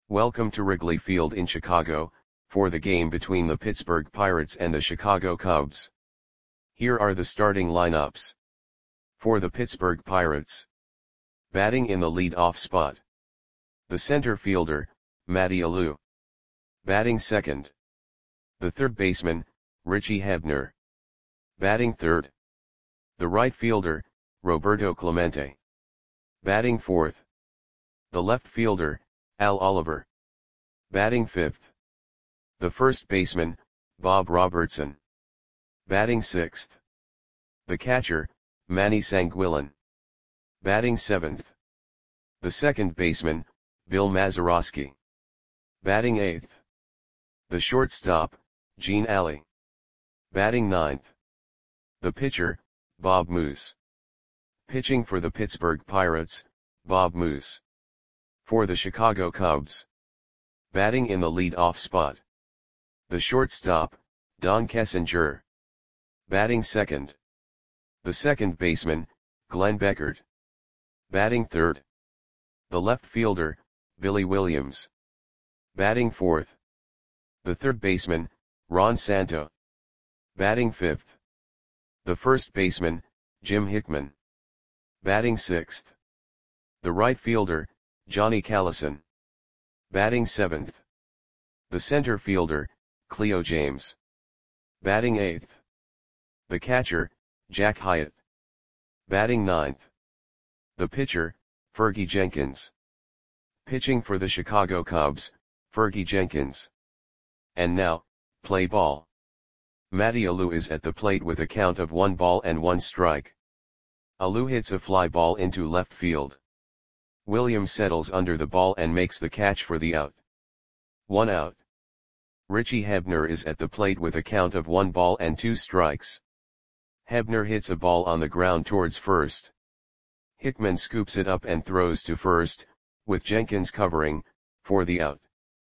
Welcome to Wrigley Field in Chicago, for the game between the Pittsburgh Pirates and the Chicago Cubs. Here are the starting lineups. For the Pittsburgh Pirates. Batting in the lead-off spot. The center fielder, Matty Alou. Batting second. The third baseman, Richie Hebner. Batting third. The right fielder, Roberto Clemente. Batting fourth. The left fielder, Al Oliver. Batting fifth. The first baseman, Bob Robertson. Batting sixth. The catcher, Manny Sanguillen. Batting seventh. The second baseman, Bill Mazeroski. Batting eighth. The shortstop, Gene Alley. Batting ninth. The pitcher, Bob Moose. Pitching for the Pittsburgh Pirates, Bob Moose. For the Chicago Cubs. Batting in the lead-off spot. The shortstop, Don Kessinger. Batting second. The second baseman, Glenn Beckert. Batting third. The left fielder, Billy Williams. Batting fourth. The third baseman, Ron Santo. Batting fifth. The first baseman, Jim Hickman. Batting sixth. The right fielder, Johnny Callison. Batting seventh. The center fielder, Cleo James. Batting eighth. The catcher, Jack Hyatt. Batting ninth. The pitcher, Fergie Jenkins. Pitching for the Chicago Cubs, Fergie Jenkins. And now, play ball. Matty Alou is at the plate with a count of 1-1 strike. Alou hits a fly ball into left field. Williams settles under the ball and makes the catch for the out. 1 out. Richie Hebner is at the plate with a count of 1-2 strikes. Hebner hits a ball on the ground towards first. Hickman scoops it up and throws to first, with Jenkins covering, for the out.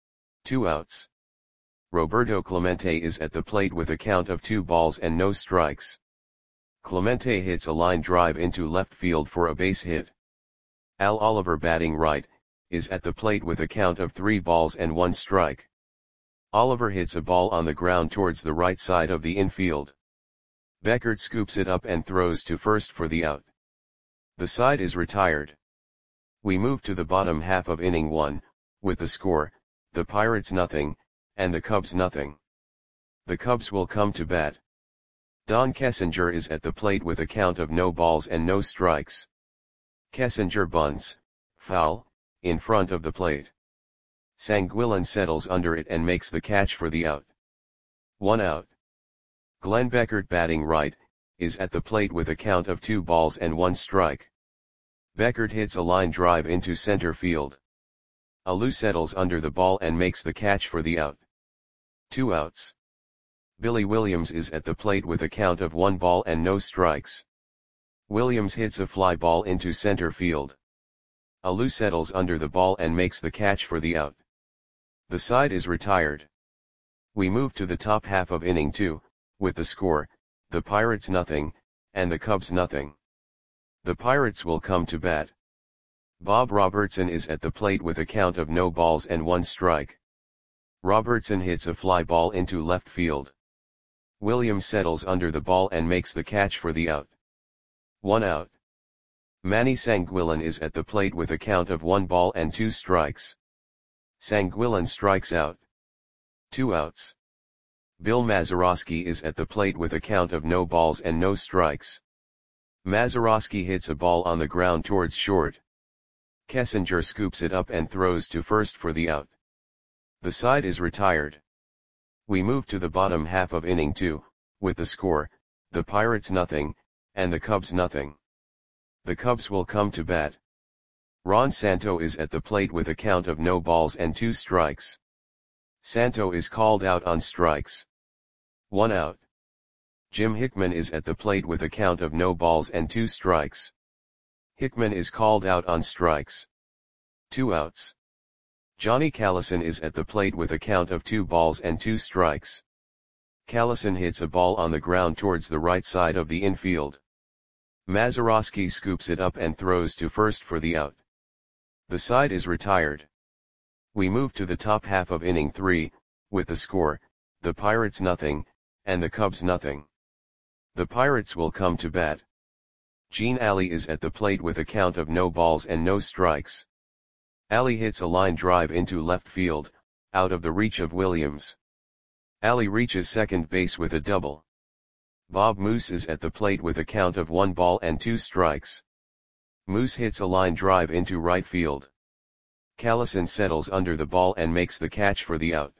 2 outs. Roberto Clemente is at the plate with a count of 2-0 strikes. Clemente hits a line drive into left field for a base hit. Al Oliver, batting right, is at the plate with a count of 3-1 strike. Oliver hits a ball on the ground towards the right side of the infield. Beckert scoops it up and throws to first for the out. The side is retired. We move to the bottom half of inning 1, with the score, the Pirates 0, and the Cubs 0. The Cubs will come to bat. Don Kessinger is at the plate with a count of 0 strikes. Kessinger bunts, foul, in front of the plate. Sanguillen settles under it and makes the catch for the out. 1 out. Glenn Beckert, batting right, is at the plate with a count of 2-1 strike. Beckert hits a line drive into center field. Alou settles under the ball and makes the catch for the out. 2 outs. Billy Williams is at the plate with a count of 1-0 strikes. Williams hits a fly ball into center field. Alou settles under the ball and makes the catch for the out. The side is retired. We move to the top half of inning 2, with the score, the Pirates 0, and the Cubs 0. The Pirates will come to bat. Bob Robertson is at the plate with a count of 0-1 strike. Robertson hits a fly ball into left field. Williams settles under the ball and makes the catch for the out. 1 out. Manny Sanguillen is at the plate with a count of 1-2 strikes. Sanguillen strikes out. 2 outs. Bill Mazeroski is at the plate with a count of 0 strikes. Mazeroski hits a ball on the ground towards short. Kessinger scoops it up and throws to first for the out. The side is retired. We move to the bottom half of inning 2, with the score, the Pirates 0, and the Cubs 0. The Cubs will come to bat. Ron Santo is at the plate with a count of 0-2 strikes. Santo is called out on strikes. 1 out. Jim Hickman is at the plate with a count of 0-2 strikes. Hickman is called out on strikes. 2 outs. Johnny Callison is at the plate with a count of 2-2 strikes. Callison hits a ball on the ground towards the right side of the infield. Mazeroski scoops it up and throws to first for the out. The side is retired. We move to the top half of inning 3, with the score, the Pirates nothing, and the Cubs nothing. The Pirates will come to bat. Gene Alley is at the plate with a count of no balls and no strikes. Alley hits a line drive into left field, out of the reach of Williams. Alley reaches second base with a double. Bob Moose is at the plate with a count of 1 ball and 2 strikes. Moose hits a line drive into right field. Callison settles under the ball and makes the catch for the out.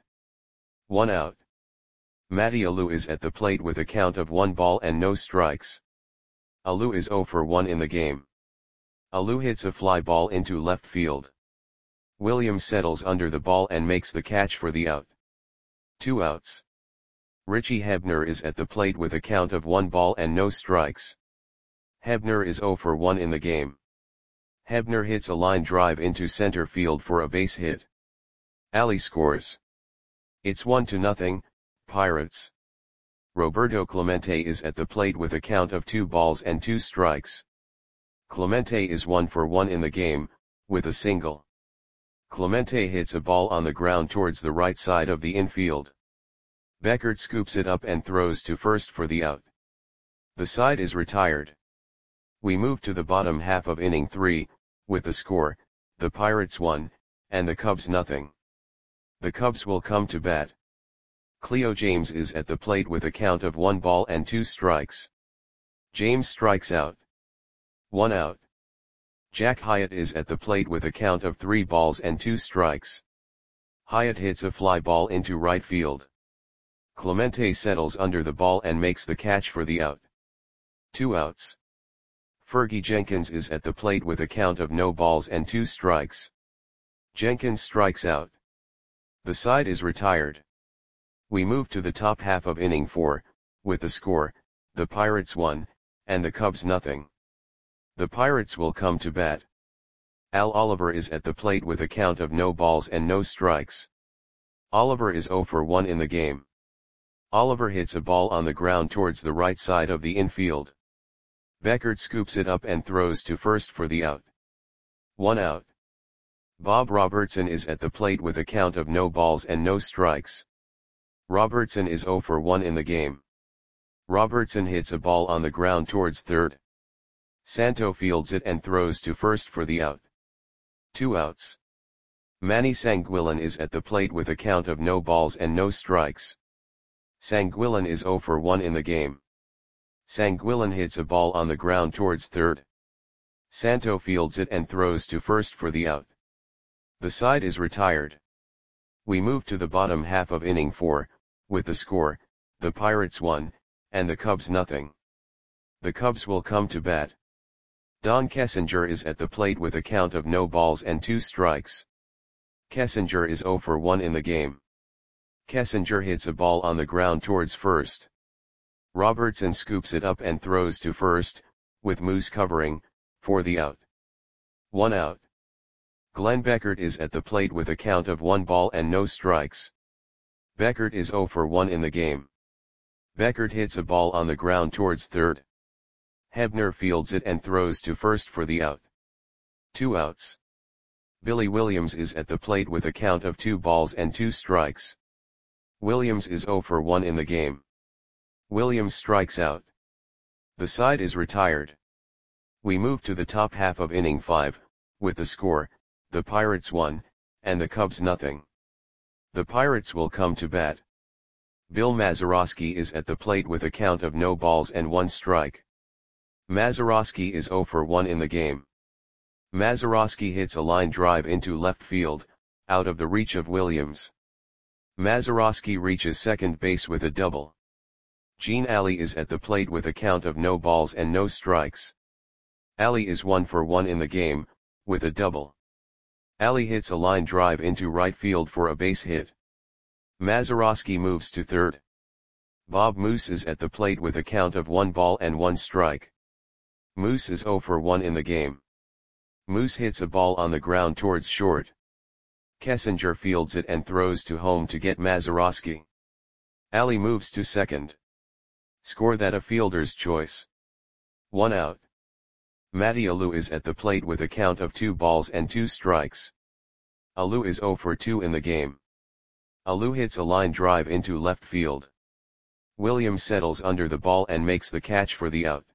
1 out. Matty Alou is at the plate with a count of 1 ball and no strikes. Alou is 0 for 1 in the game. Alou hits a fly ball into left field. Williams settles under the ball and makes the catch for the out. 2 outs. Richie Hebner is at the plate with a count of 1 ball and no strikes. Hebner is 0 for 1 in the game. Hebner hits a line drive into center field for a base hit. Alley scores. It's 1-0, Pirates. Roberto Clemente is at the plate with a count of 2 balls and 2 strikes. Clemente is 1 for 1 in the game, with a single. Clemente hits a ball on the ground towards the right side of the infield. Beckert scoops it up and throws to first for the out. The side is retired. We move to the bottom half of inning 3, with the score, the Pirates 1, and the Cubs nothing. The Cubs will come to bat. Cleo James is at the plate with a count of 1 ball and 2 strikes. James strikes out. 1 out. Jack Hyatt is at the plate with a count of 3 balls and 2 strikes. Hyatt hits a fly ball into right field. Clemente settles under the ball and makes the catch for the out. 2 outs. Fergie Jenkins is at the plate with a count of no balls and 2 strikes. Jenkins strikes out. The side is retired. We move to the top half of inning 4, with the score, the Pirates 1, and the Cubs nothing. The Pirates will come to bat. Al Oliver is at the plate with a count of no balls and no strikes. Oliver is 0 for 1 in the game. Oliver hits a ball on the ground towards the right side of the infield. Beckert scoops it up and throws to first for the out. 1 out. Bob Robertson is at the plate with a count of no balls and no strikes. Robertson is 0 for 1 in the game. Robertson hits a ball on the ground towards third. Santo fields it and throws to first for the out. 2 outs. Manny Sanguillen is at the plate with a count of no balls and no strikes. Sanguillen is 0 for 1 in the game. Sanguillen hits a ball on the ground towards third. Santo fields it and throws to first for the out. The side is retired. We move to the bottom half of inning 4, with the score, the Pirates 1, and the Cubs nothing. The Cubs will come to bat. Don Kessinger is at the plate with a count of no balls and 2 strikes. Kessinger is 0 for 1 in the game. Kessinger hits a ball on the ground towards first. Robertson scoops it up and throws to first, with Moose covering, for the out. 1 out. Glenn Beckert is at the plate with a count of 1 ball and no strikes. Beckert is 0 for 1 in the game. Beckert hits a ball on the ground towards third. Hebner fields it and throws to first for the out. 2 outs. Billy Williams is at the plate with a count of 2 balls and 2 strikes. Williams is 0 for 1 in the game. Williams strikes out. The side is retired. We move to the top half of inning 5, with the score, the Pirates 1, and the Cubs nothing. The Pirates will come to bat. Bill Mazeroski is at the plate with a count of no balls and 1 strike. Mazeroski is 0 for 1 in the game. Mazeroski hits a line drive into left field, out of the reach of Williams. Mazeroski reaches second base with a double. Gene Alley is at the plate with a count of no balls and no strikes. Alley is 1 for 1 in the game, with a double. Alley hits a line drive into right field for a base hit. Mazeroski moves to third. Bob Moose is at the plate with a count of 1 ball and 1 strike. Moose is 0 for 1 in the game. Moose hits a ball on the ground towards short. Kessinger fields it and throws to home to get Mazeroski. Alley moves to second. Score that a fielder's choice. 1 out. Matty Alou is at the plate with a count of 2 balls and 2 strikes. Alou is 0 for 2 in the game. Alou hits a line drive into left field. Williams settles under the ball and makes the catch for the out.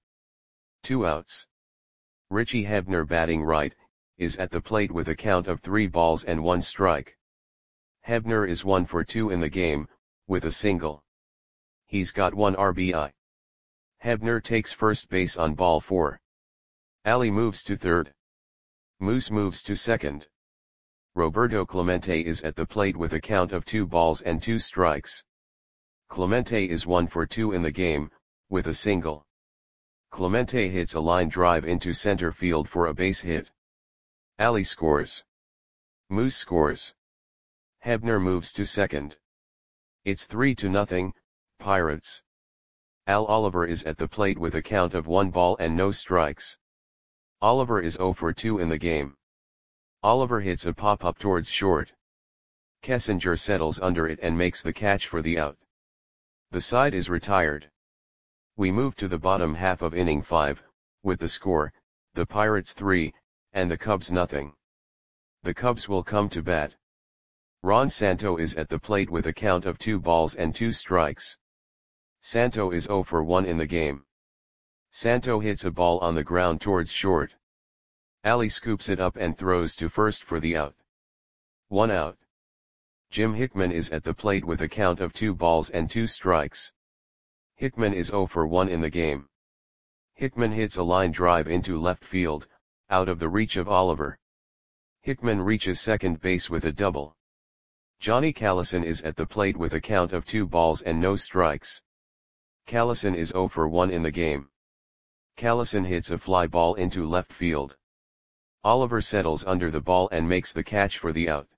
2 outs. Richie Hebner, batting right, is at the plate with a count of 3 balls and 1 strike. Hebner is 1 for 2 in the game, with a single. He's got 1 RBI. Hebner takes first base on ball 4. Ali moves to third. Moose moves to second. Roberto Clemente is at the plate with a count of 2 balls and 2 strikes. Clemente is 1 for 2 in the game, with a single. Clemente hits a line drive into center field for a base hit. Ali scores. Moose scores. Hebner moves to second. It's 3-0, Pirates. Al Oliver is at the plate with a count of 1 ball and no strikes. Oliver is 0 for 2 in the game. Oliver hits a pop-up towards short. Kessinger settles under it and makes the catch for the out. The side is retired. We move to the bottom half of inning 5, with the score, the Pirates 3, and the Cubs nothing. The Cubs will come to bat. Ron Santo is at the plate with a count of 2 balls and 2 strikes. Santo is 0 for 1 in the game. Santo hits a ball on the ground towards short. Ali scoops it up and throws to first for the out. 1 out. Jim Hickman is at the plate with a count of 2 balls and 2 strikes. Hickman is 0 for 1 in the game. Hickman hits a line drive into left field, out of the reach of Oliver. Hickman reaches second base with a double. Johnny Callison is at the plate with a count of 2 balls and no strikes. Callison is 0 for 1 in the game. Callison hits a fly ball into left field. Oliver settles under the ball and makes the catch for the out.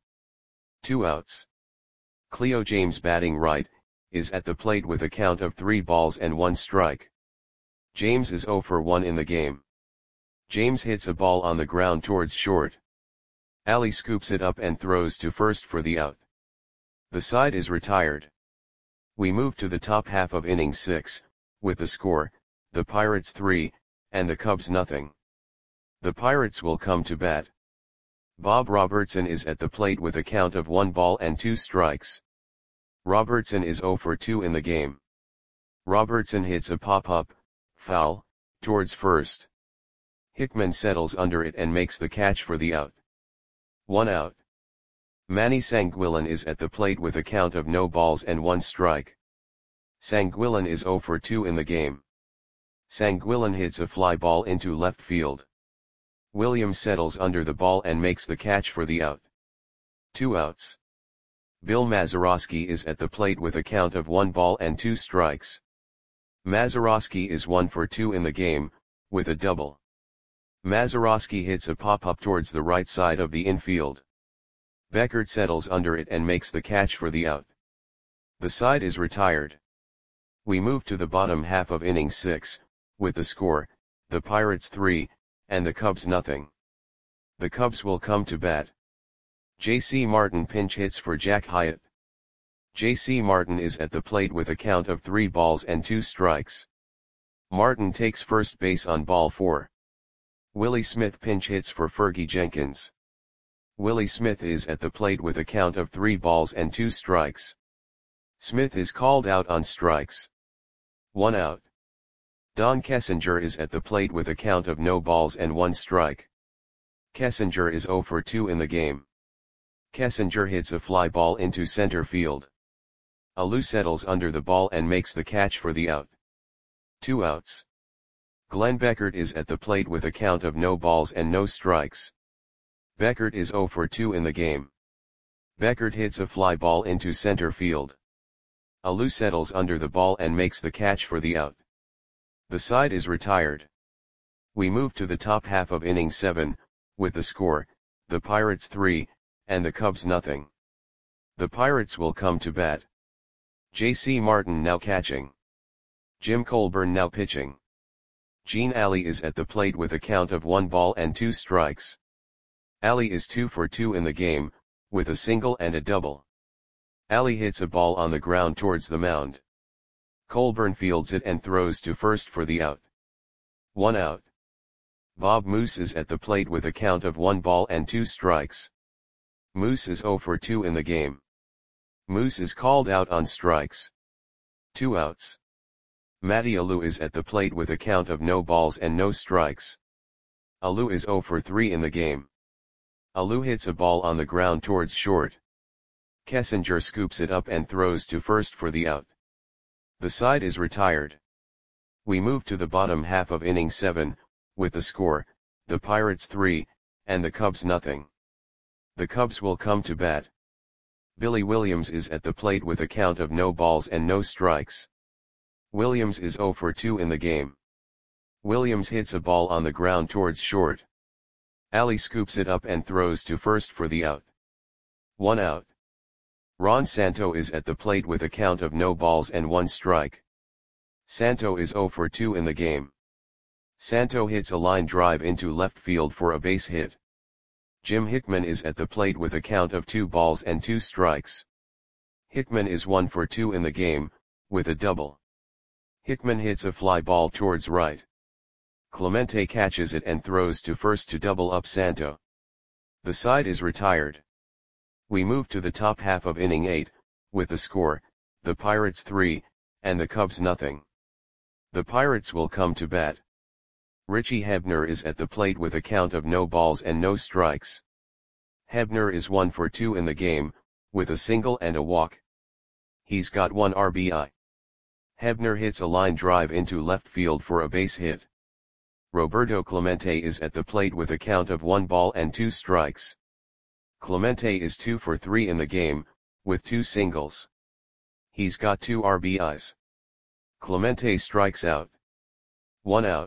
2 outs. Cleo James, batting right, is at the plate with a count of 3 balls and 1 strike. James is 0 for 1 in the game. James hits a ball on the ground towards short. Ali scoops it up and throws to first for the out. The side is retired. We move to the top half of inning 6, with the score, the Pirates 3, and the Cubs nothing. The Pirates will come to bat. Bob Robertson is at the plate with a count of 1 ball and 2 strikes. Robertson is 0 for 2 in the game. Robertson hits a pop-up, foul, towards first. Hickman settles under it and makes the catch for the out. 1 out. Manny Sanguillen is at the plate with a count of no balls and 1 strike. Sanguillen is 0 for 2 in the game. Sanguillen hits a fly ball into left field. Williams settles under the ball and makes the catch for the out. 2 outs. Bill Mazeroski is at the plate with a count of 1 ball and 2 strikes. Mazeroski is 1 for 2 in the game, with a double. Mazeroski hits a pop-up towards the right side of the infield. Beckert settles under it and makes the catch for the out. The side is retired. We move to the bottom half of inning 6, with the score, the Pirates 3, and the Cubs nothing. The Cubs will come to bat. J.C. Martin pinch hits for Jack Hyatt. J.C. Martin is at the plate with a count of 3 balls and 2 strikes. Martin takes first base on ball 4. Willie Smith pinch hits for Fergie Jenkins. Willie Smith is at the plate with a count of 3 balls and 2 strikes. Smith is called out on strikes. 1 out. Don Kessinger is at the plate with a count of no balls and 1 strike. Kessinger is 0 for 2 in the game. Kessinger hits a fly ball into center field. Alou settles under the ball and makes the catch for the out. 2 outs. Glenn Beckert is at the plate with a count of no balls and no strikes. Beckert is 0 for 2 in the game. Beckert hits a fly ball into center field. Alou settles under the ball and makes the catch for the out. The side is retired. We move to the top half of inning 7, with the score, the Pirates 3, and the Cubs nothing. The Pirates will come to bat. J.C. Martin now catching. Jim Colburn now pitching. Gene Ali is at the plate with a count of 1 ball and 2 strikes. Ali is 2 for 2 in the game, with a single and a double. Ali hits a ball on the ground towards the mound. Colburn fields it and throws to first for the out. 1 out. Bob Moose is at the plate with a count of 1 ball and 2 strikes. Moose is 0 for 2 in the game. Moose is called out on strikes. 2 outs. Matty Alou is at the plate with a count of no balls and no strikes. Alou is 0 for 3 in the game. Alou hits a ball on the ground towards short. Kessinger scoops it up and throws to first for the out. The side is retired. We move to the bottom half of inning 7, with the score, the Pirates 3, and the Cubs nothing. The Cubs will come to bat. Billy Williams is at the plate with a count of no balls and no strikes. Williams is 0 for 2 in the game. Williams hits a ball on the ground towards short. Ali scoops it up and throws to first for the out. 1 out. Ron Santo is at the plate with a count of no balls and 1 strike. Santo is 0 for 2 in the game. Santo hits a line drive into left field for a base hit. Jim Hickman is at the plate with a count of 2 balls and 2 strikes. Hickman is 1 for 2 in the game, with a double. Hickman hits a fly ball towards right. Clemente catches it and throws to first to double up Santo. The side is retired. We move to the top half of inning 8, with the score, the Pirates 3, and the Cubs nothing. The Pirates will come to bat. Richie Hebner is at the plate with a count of no balls and no strikes. Hebner is 1 for 2 in the game, with a single and a walk. He's got 1 RBI. Hebner hits a line drive into left field for a base hit. Roberto Clemente is at the plate with a count of 1 ball and 2 strikes. Clemente is 2 for 3 in the game, with 2 singles. He's got 2 RBIs. Clemente strikes out. 1 out.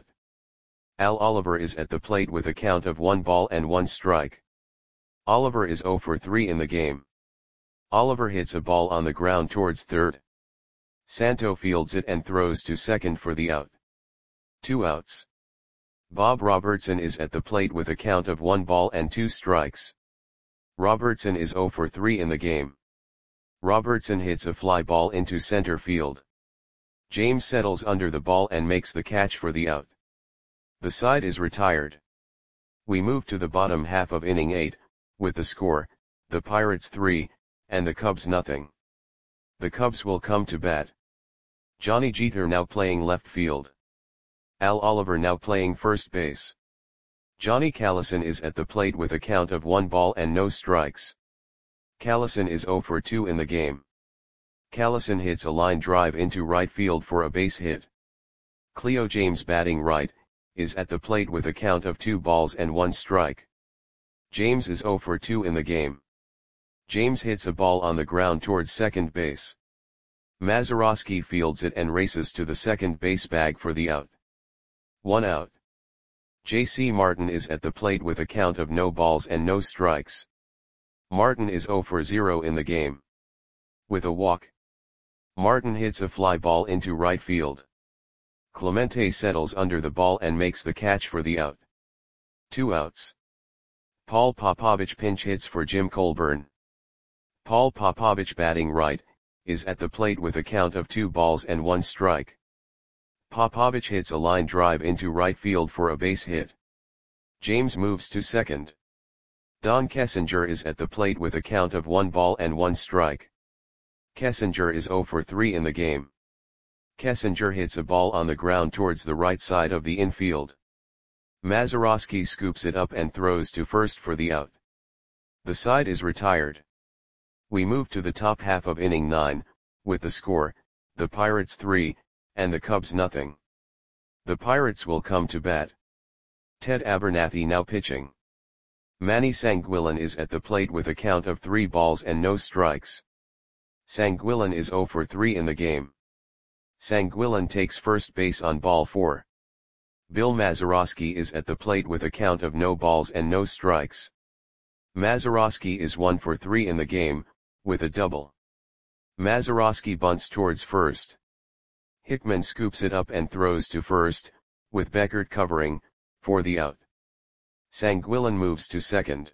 Al Oliver is at the plate with a count of 1 ball and 1 strike. Oliver is 0 for 3 in the game. Oliver hits a ball on the ground towards third. Santo fields it and throws to second for the out. 2 outs. Bob Robertson is at the plate with a count of 1 ball and 2 strikes. Robertson is 0 for 3 in the game. Robertson hits a fly ball into center field. James settles under the ball and makes the catch for the out. The side is retired. We move to the bottom half of inning 8, with the score, the Pirates 3, and the Cubs nothing. The Cubs will come to bat. Johnny Jeter now playing left field. Al Oliver now playing first base. Johnny Callison is at the plate with a count of 1 ball and no strikes. Callison is 0 for 2 in the game. Callison hits a line drive into right field for a base hit. Cleo James batting right, is at the plate with a count of 2 balls and 1 strike. James is 0 for 2 in the game. James hits a ball on the ground towards second base. Mazeroski fields it and races to the second base bag for the out. 1 out. J.C. Martin is at the plate with a count of no balls and no strikes. Martin is 0 for 0 in the game. With a walk. Martin hits a fly ball into right field. Clemente settles under the ball and makes the catch for the out. 2 outs. Paul Popovich pinch hits for Jim Colburn. Paul Popovich batting right, is at the plate with a count of 2 balls and 1 strike. Popovich hits a line drive into right field for a base hit. James moves to second. Don Kessinger is at the plate with a count of 1 ball and 1 strike. Kessinger is 0 for 3 in the game. Kessinger hits a ball on the ground towards the right side of the infield. Mazeroski scoops it up and throws to first for the out. The side is retired. We move to the top half of inning 9, with the score, the Pirates 3, and the Cubs nothing. The Pirates will come to bat. Ted Abernathy now pitching. Manny Sanguillen is at the plate with a count of 3 balls and no strikes. Sanguillen is 0 for 3 in the game. Sanguillen takes first base on ball 4. Bill Mazeroski is at the plate with a count of no balls and no strikes. Mazeroski is 1 for 3 in the game, with a double. Mazeroski bunts towards first. Hickman scoops it up and throws to first, with Beckert covering, for the out. Sanguillen moves to second.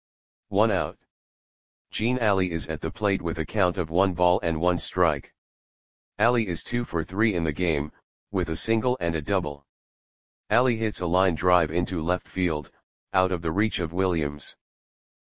1 out. Gene Alley is at the plate with a count of 1 ball and 1 strike. Alley is 2 for 3 in the game, with a single and a double. Alley hits a line drive into left field, out of the reach of Williams.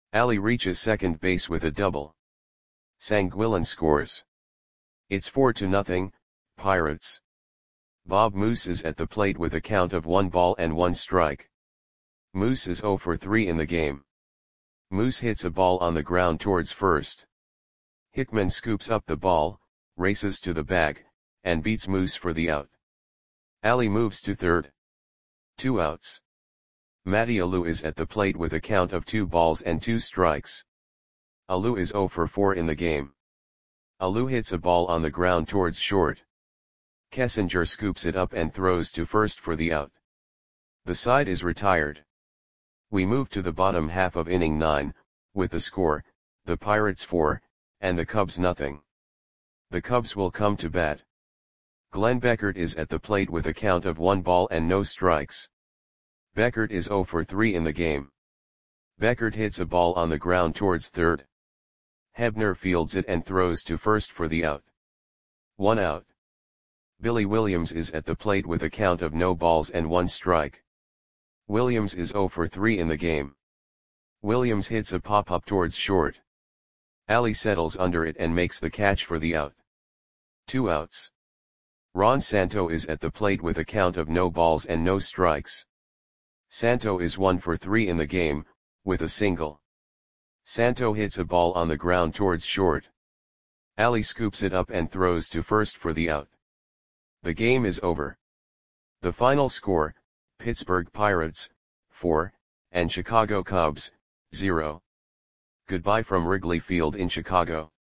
Ali reaches second base with a double. Sanguillen scores. It's 4-0, Pirates. Bob Moose is at the plate with a count of 1 ball and 1 strike. Moose is 0 for 3 in the game. Moose hits a ball on the ground towards first. Hickman scoops up the ball, races to the bag, and beats Moose for the out. Ali moves to third. 2 outs. Matty Alou is at the plate with a count of 2 balls and 2 strikes. Alou is 0 for 4 in the game. Alou hits a ball on the ground towards short. Kessinger scoops it up and throws to first for the out. The side is retired. We move to the bottom half of inning 9, with the score, the Pirates 4, and the Cubs nothing. The Cubs will come to bat. Glenn Beckert is at the plate with a count of 1 ball and no strikes. Beckert is 0 for 3 in the game. Beckert hits a ball on the ground towards third. Hebner fields it and throws to first for the out. 1 out. Billy Williams is at the plate with a count of no balls and 1 strike. Williams is 0 for 3 in the game. Williams hits a pop-up towards short. Ali settles under it and makes the catch for the out. 2 outs. Ron Santo is at the plate with a count of no balls and no strikes. Santo is 1 for 3 in the game, with a single. Santo hits a ball on the ground towards short. Ali scoops it up and throws to first for the out. The game is over. The final score, Pittsburgh Pirates, 4, and Chicago Cubs, 0. Goodbye from Wrigley Field in Chicago.